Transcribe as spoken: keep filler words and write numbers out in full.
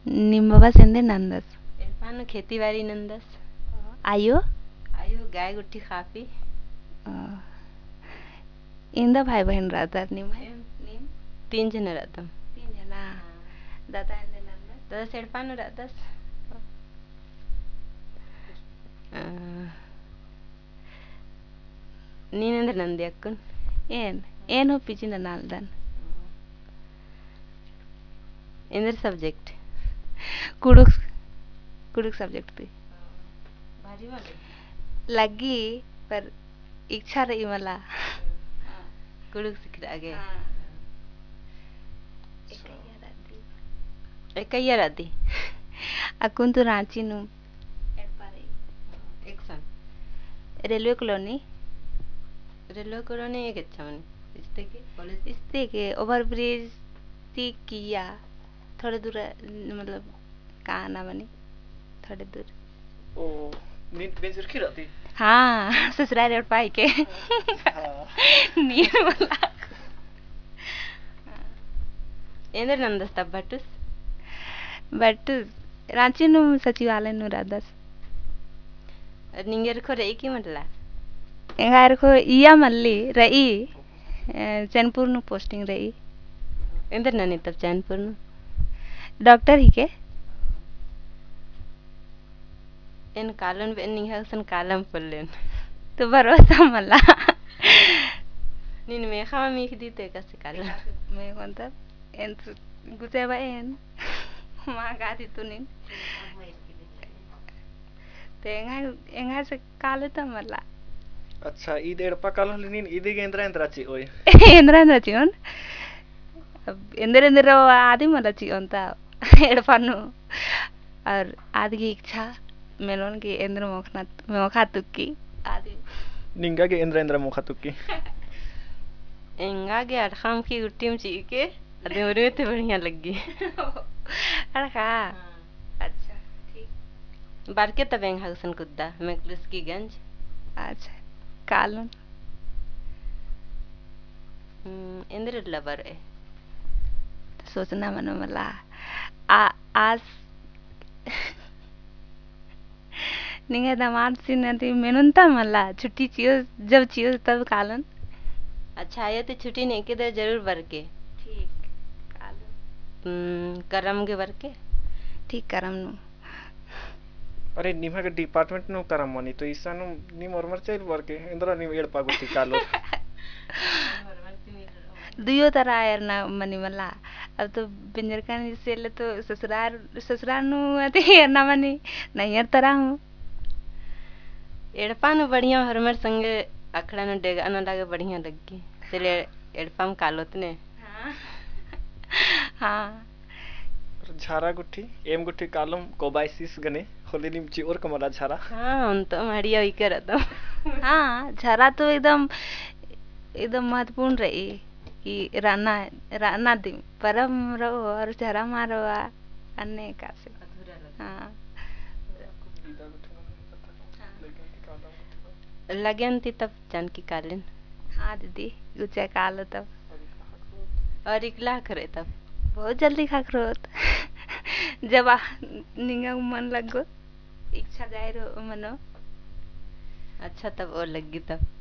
निम्बवा सेंदे नंदस एरपानो खेतीबारी नंदस आयो आयो गाय गुट्ठी खापी इंदा भाई बहन रहता निम है निम तीन जन रहता तीन जना दादा इंदे नंदस दादा सेड़पानो रहतस ನೀನೆಂದ್ರೆ ನಂದಿ ಅಕ್ಕನ್ ಏನ್ ಏನು ಪಿಚಿನ ನಾಲ್ದನ್ ಎಂದ್ರ ಸಬ್ಜೆಕ್ಟ್ कुड़ुक कुड़ुक सब्जेक्ट थी भारी वाले लगी पर इच्छा रही मला कुड़ुक सीख आगे एक ही रहती अकुन तो रांची नु एक सन रेलवे कॉलोनी रेलवे कॉलोनी एक अच्छा मन इसते के कॉलेज इसते के ओवर ब्रिज ती किया थोड़े दूर मतलब कहाँ ना बनी थोड़े दूर ओ नींद बेंच रखी रहती हाँ ससुराल रोड पाई के नींद वाला ಎಂದ್ರ ನಂದಸ್ತ ಬಟ್ಟುಸ್ बट रांची नु सचिवालय नु रादस ನಿಂಗೆರ್ ಖೋ ರೈ ಕಿ ಮಟ್ಲ ಎಂಗಾर को इया मल्ली रही चैनपुर नु पोस्टिंग रही ಎಂದ್ರ ನನಿ ತब चैनपुर नु डॉक्टर ही के एन कालन बे निंग हसन कालम पल्लेन तो भरोसा मला निन में खामा मीख दीते कसे कालम मैं कोणता एन गुचे बा एन मां गाती तू निन ते एंगा एंगा से काले त मला अच्छा ईद एडपा काल नीन ईदी गेंद्रा एंद्राची ओय ಎಂದ್ರ ಎಂದ್ರ ಚಿಯೋನ್ ಎಂದ್ರ ಎಂದ್ರ आदि मला चियोन ता एडपानु और आदि की इच्छा मेनोन की इंद्र मोखना मोखा तुक्की आदि निंगा के एंद्रा एंद्रा मुखा तुक्की एंगा के अरखाम की गुट्टी में ची के अदे उरे ते बढ़िया लगी अरखा अच्छा ठीक बार के तब एंगा हसन कुद्दा मैक्लुस की गंज अच्छा कालून इंद्र लबर है सोचना मनो मला आ आज निंगे दामाद सी नदी मेनुनता मला छुट्टी चियो जब चियो तब कालन अच्छा आयो तो छुट्टी नहीं के दे जरूर बर के ठीक कालन करम के बर के ठीक करम नु अरे निमा के डिपार्टमेंट नु करम मनी तो ईसा नु नि मरमर चल बर के इंद्रा नि एड पागुती कालो दुयो तरह आयर ना मनी मला अब तो बिंजर का से ले तो ससुराल ससुराल नु आते ना मनी नहीं हर तरह हूं एड़पानु बढ़िया हरमर संगे अखड़ा नु डेगा न लागे बढ़िया लगी चले एड़पाम कालोत ने हां हां झारा गुट्ठी एम गुट्ठी कालम कोबाइसिस गने होली निम ची और कमला झारा हां उन तो मारिया ही करत हां झारा तो एकदम एकदम महत्वपूर्ण रही कि राना राना दिन परम रहो और झरा मारो अन्य का से हां लगन थी तब जानकी कालिन हाँ दीदी गुचे कालो तब और इकला करे तब बहुत जल्दी खाक रोत जब आ निंगा मन लगो इच्छा जाए रो मनो अच्छा तब और लगी तब